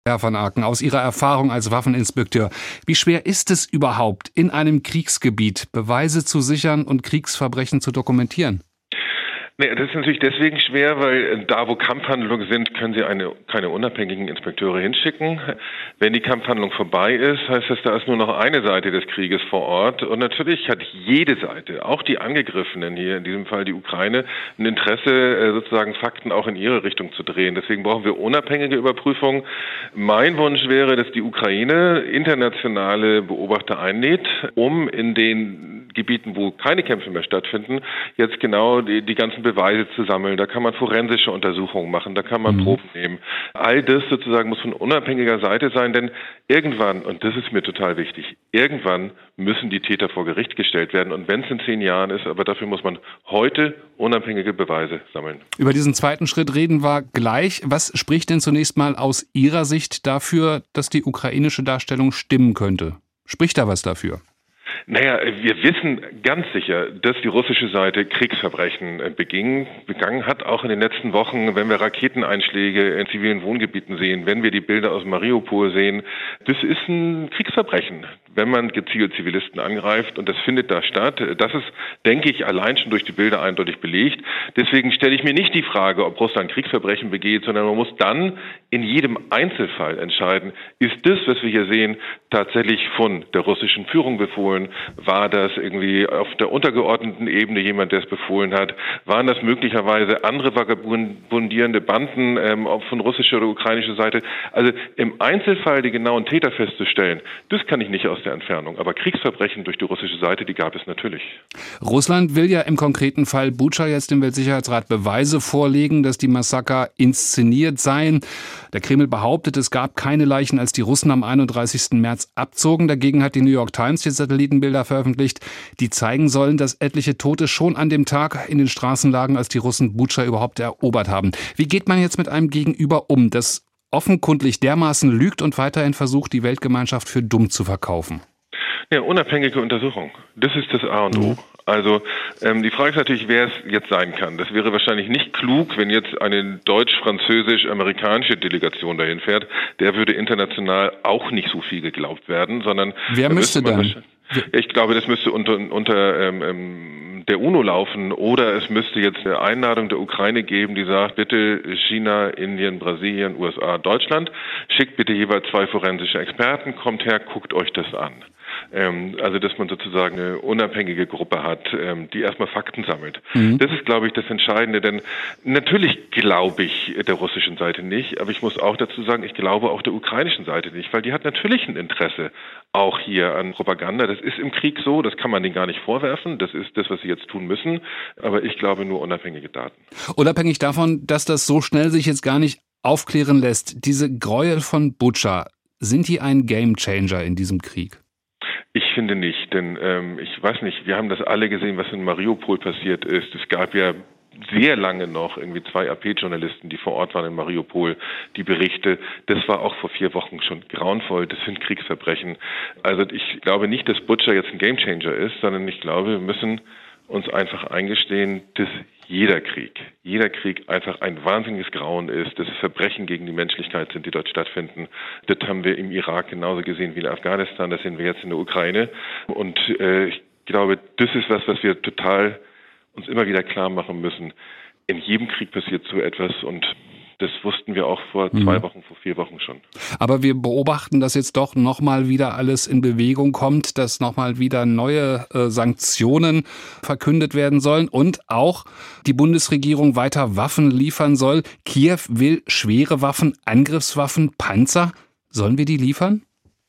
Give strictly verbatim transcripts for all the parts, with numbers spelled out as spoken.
Herr van Aken, aus Ihrer Erfahrung als Waffeninspekteur, wie schwer ist es überhaupt, in einem Kriegsgebiet Beweise zu sichern und Kriegsverbrechen zu dokumentieren? Nee, das ist natürlich deswegen schwer, weil da, wo Kampfhandlungen sind, können Sie eine, keine unabhängigen Inspekteure hinschicken. Wenn die Kampfhandlung vorbei ist, heißt das, da ist nur noch eine Seite des Krieges vor Ort. Und natürlich hat jede Seite, auch die Angegriffenen hier, in diesem Fall die Ukraine, ein Interesse, sozusagen Fakten auch in ihre Richtung zu drehen. Deswegen brauchen wir unabhängige Überprüfungen. Mein Wunsch wäre, dass die Ukraine internationale Beobachter einlädt, um in den Gebieten, wo keine Kämpfe mehr stattfinden, jetzt genau die, die ganzen Beweise zu sammeln. Da kann man forensische Untersuchungen machen, da kann man mhm. Proben nehmen. All das sozusagen muss von unabhängiger Seite sein, denn irgendwann, und das ist mir total wichtig, irgendwann müssen die Täter vor Gericht gestellt werden. Und wenn es in zehn Jahren ist, aber dafür muss man heute unabhängige Beweise sammeln. Über diesen zweiten Schritt reden wir gleich. Was spricht denn zunächst mal aus Ihrer Sicht dafür, dass die ukrainische Darstellung stimmen könnte? Spricht da was dafür? Naja, wir wissen ganz sicher, dass die russische Seite Kriegsverbrechen beging, begangen hat, auch in den letzten Wochen, wenn wir Raketeneinschläge in zivilen Wohngebieten sehen, wenn wir die Bilder aus Mariupol sehen. Das ist ein Kriegsverbrechen, wenn man gezielt Zivilisten angreift, und das findet da statt. Das ist, denke ich, allein schon durch die Bilder eindeutig belegt. Deswegen stelle ich mir nicht die Frage, ob Russland Kriegsverbrechen begeht, sondern man muss dann in jedem Einzelfall entscheiden, ist das, was wir hier sehen, tatsächlich von der russischen Führung befohlen? War das irgendwie auf der untergeordneten Ebene jemand, der es befohlen hat? Waren das möglicherweise andere vagabundierende Banden ähm, von russischer oder ukrainischer Seite? Also im Einzelfall die genauen Täter festzustellen, das kann ich nicht aus der Entfernung. Aber Kriegsverbrechen durch die russische Seite, die gab es natürlich. Russland will ja im konkreten Fall Butscha jetzt dem Weltsicherheitsrat Beweise vorlegen, dass die Massaker inszeniert seien. Der Kreml behauptet, es gab keine Leichen, als die Russen am einunddreißigsten März abzogen. Dagegen hat die New York Times jetzt Satellitenbilder veröffentlicht, die zeigen sollen, dass etliche Tote schon an dem Tag in den Straßen lagen, als die Russen Butscha überhaupt erobert haben. Wie geht man jetzt mit einem Gegenüber um, das offenkundig dermaßen lügt und weiterhin versucht, die Weltgemeinschaft für dumm zu verkaufen? Ja, unabhängige Untersuchung. Das ist das A und O. Mhm. Also ähm, die Frage ist natürlich, wer es jetzt sein kann. Das wäre wahrscheinlich nicht klug, wenn jetzt eine deutsch-französisch-amerikanische Delegation dahin fährt. Der würde international auch nicht so viel geglaubt werden, sondern wer müsste dann? Ich glaube, das müsste unter, unter ähm, der UNO laufen, oder es müsste jetzt eine Einladung der Ukraine geben, die sagt, bitte China, Indien, Brasilien, U S A, Deutschland, schickt bitte jeweils zwei forensische Experten, kommt her, guckt euch das an. Ähm, also, dass man sozusagen eine unabhängige Gruppe hat, ähm, die erstmal Fakten sammelt. Mhm. Das ist, glaube ich, das Entscheidende, denn natürlich glaube ich der russischen Seite nicht, aber ich muss auch dazu sagen, ich glaube auch der ukrainischen Seite nicht, weil die hat natürlich ein Interesse auch hier an Propaganda. Das ist im Krieg so, das kann man denen gar nicht vorwerfen, das ist das, was sie jetzt tun müssen, aber ich glaube nur unabhängige Daten. Unabhängig davon, dass das so schnell sich jetzt gar nicht aufklären lässt, diese Gräuel von Butscha, sind die ein Gamechanger in diesem Krieg? Ich finde nicht, denn ähm, ich weiß nicht, wir haben das alle gesehen, was in Mariupol passiert ist. Es gab ja sehr lange noch irgendwie zwei A P-Journalisten, die vor Ort waren in Mariupol, die Berichte. Das war auch vor vier Wochen schon grauenvoll. Das sind Kriegsverbrechen. Also ich glaube nicht, dass Butscha jetzt ein Gamechanger ist, sondern ich glaube, wir müssen uns einfach eingestehen, dass jeder Krieg, jeder Krieg einfach ein wahnsinniges Grauen ist, dass es Verbrechen gegen die Menschlichkeit sind, die dort stattfinden. Das haben wir im Irak genauso gesehen wie in Afghanistan, das sehen wir jetzt in der Ukraine. Und äh, ich glaube, das ist was, was wir total uns immer wieder klar machen müssen. In jedem Krieg passiert so etwas, und das wussten wir auch vor zwei Wochen, vor vier Wochen schon. Aber wir beobachten, dass jetzt doch nochmal wieder alles in Bewegung kommt, dass nochmal wieder neue äh, Sanktionen verkündet werden sollen und auch die Bundesregierung weiter Waffen liefern soll. Kiew will schwere Waffen, Angriffswaffen, Panzer. Sollen wir die liefern?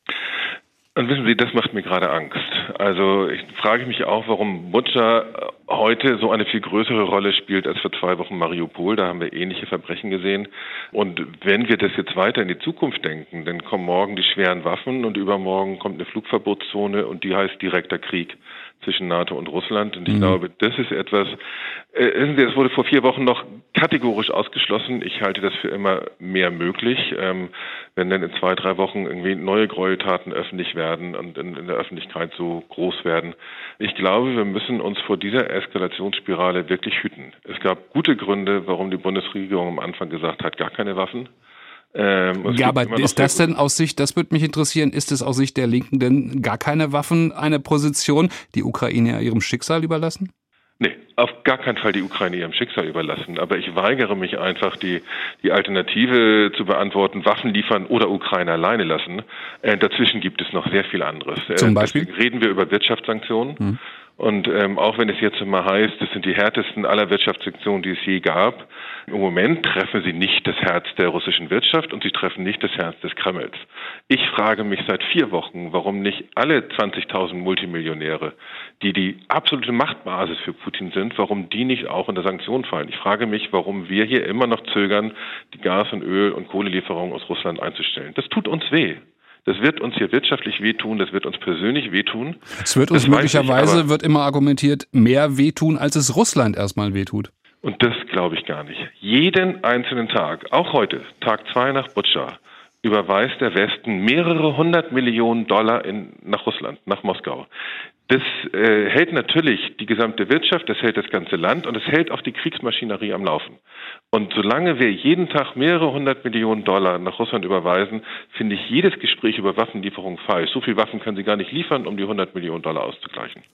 Und wissen Sie, das macht mir gerade Angst. Also ich frage mich auch, warum Butscha heute so eine viel größere Rolle spielt als vor zwei Wochen Mariupol. Da haben wir ähnliche Verbrechen gesehen. Und wenn wir das jetzt weiter in die Zukunft denken, dann kommen morgen die schweren Waffen und übermorgen kommt eine Flugverbotszone und die heißt direkter Krieg zwischen NATO und Russland. Und ich mhm. glaube, das ist etwas, äh, wissen Sie, es wurde vor vier Wochen noch kategorisch ausgeschlossen. Ich halte das für immer mehr möglich, ähm, wenn dann in zwei, drei Wochen irgendwie neue Gräueltaten öffentlich werden und in, in der Öffentlichkeit so groß werden. Ich glaube, wir müssen uns vor dieser Eskalationsspirale wirklich hüten. Es gab gute Gründe, warum die Bundesregierung am Anfang gesagt hat, gar keine Waffen. Ähm, ja, aber ist das denn aus Sicht, das würde mich interessieren, ist es aus Sicht der Linken denn gar keine Waffen eine Position, die Ukraine ihrem Schicksal überlassen? Nee, auf gar keinen Fall die Ukraine ihrem Schicksal überlassen. Aber ich weigere mich einfach, die, die Alternative zu beantworten, Waffen liefern oder Ukraine alleine lassen. Äh, dazwischen gibt es noch sehr viel anderes. Zum Beispiel? Deswegen reden wir über Wirtschaftssanktionen. Hm. Und ähm, auch wenn es jetzt immer heißt, das sind die härtesten aller Wirtschaftssanktionen, die es je gab, im Moment treffen sie nicht das Herz der russischen Wirtschaft und sie treffen nicht das Herz des Kremls. Ich frage mich seit vier Wochen, warum nicht alle zwanzigtausend Multimillionäre, die die absolute Machtbasis für Putin sind, warum die nicht auch unter Sanktionen fallen. Ich frage mich, warum wir hier immer noch zögern, die Gas- und Öl- und Kohlelieferungen aus Russland einzustellen. Das tut uns weh. Das wird uns hier wirtschaftlich wehtun, das wird uns persönlich wehtun. Es wird uns das möglicherweise, ich, wird immer argumentiert, mehr wehtun, als es Russland erstmal wehtut. Und das glaube ich gar nicht. Jeden einzelnen Tag, auch heute, Tag zwei nach Butscha, überweist der Westen mehrere hundert Millionen Dollar in, nach Russland, nach Moskau. Das äh, hält natürlich die gesamte Wirtschaft, das hält das ganze Land und es hält auch die Kriegsmaschinerie am Laufen. Und solange wir jeden Tag mehrere hundert Millionen Dollar nach Russland überweisen, finde ich jedes Gespräch über Waffenlieferung falsch. So viel Waffen können sie gar nicht liefern, um die hundert Millionen Dollar auszugleichen.